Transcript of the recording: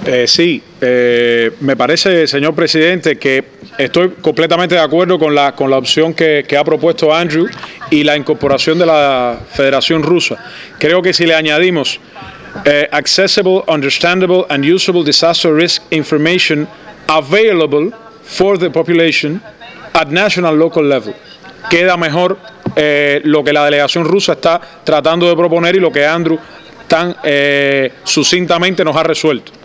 Sí, me parece, señor presidente, que estoy completamente de acuerdo con la opción que ha propuesto Andrew y la incorporación de la Federación Rusa. Creo que si le añadimos accessible, understandable and usable disaster risk information available for the population at national and local level, queda mejor lo que la delegación rusa está tratando de proponer y lo que Andrew tan sucintamente nos ha resuelto.